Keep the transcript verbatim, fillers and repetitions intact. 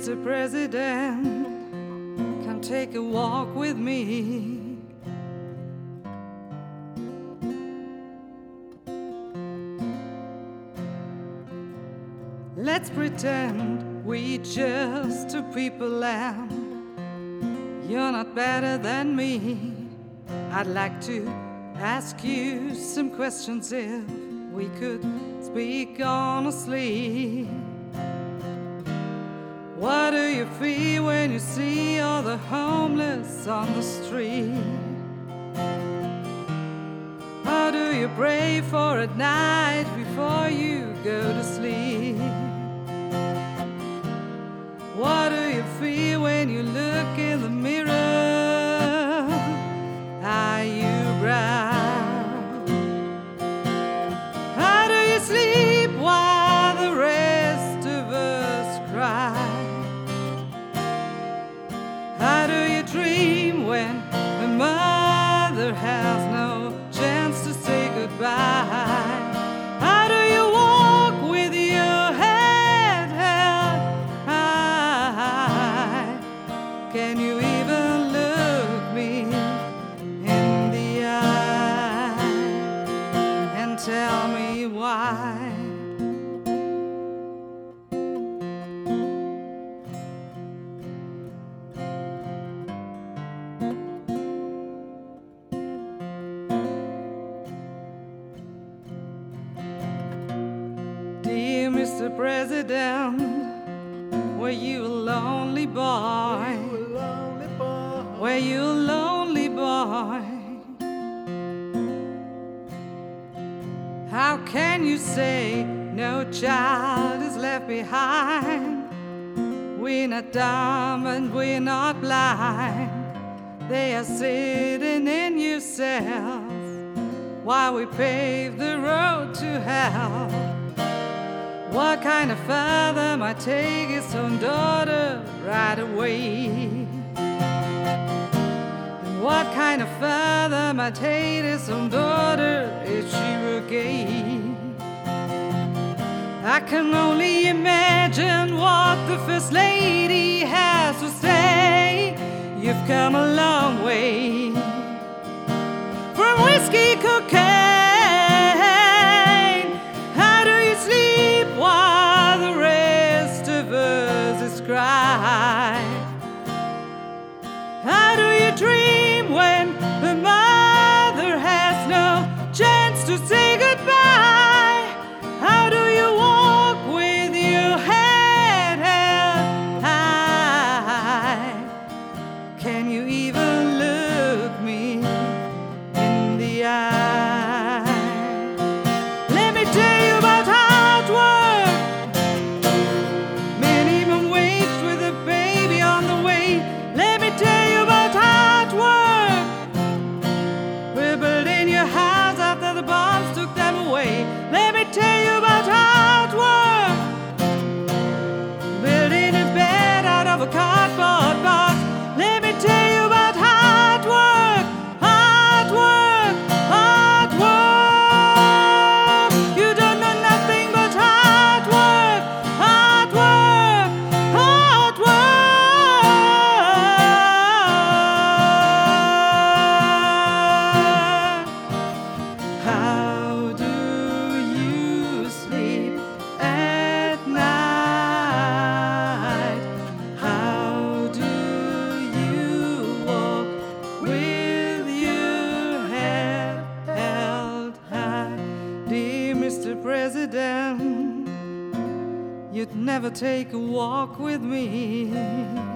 Mister President, come take a walk with me. Let's pretend we just two people and you're not better than me. I'd like to ask you some questions if we could speak honestly. What do you feel when you see all the homeless on the street? How do you pray for at night before you go to sleep? What do you feel when you look in the mirror? Are you proud? How do you sleep while the rest of us cry? How do you dream when a mother has no chance to say goodbye? How do you walk with your head held high? Can you even look me in the eye and tell me why? Dear Mister President, were you a lonely boy? Were you a lonely boy? How can you say no child is left behind? We're not dumb and we're not blind. They are sitting in your cells while we pave the road to hell. What kind of father might take his own daughter right away? And what kind of father might hate his own daughter if she were gay? I can only imagine what the First Lady has to say. You've come a long way from whiskey cocaine. While the rest of us is crying, how do you dream when the mother has no chance to say goodbye? How do you walk with your head held high? Can you even look me in the eye? Let me tell you about how let me tell you about hard work, building a bed out of a cardboard box. Let me tell you about hard work, hard work, hard work. You don't know nothing but hard work, hard work, hard work. How Mister President, you'd never take a walk with me.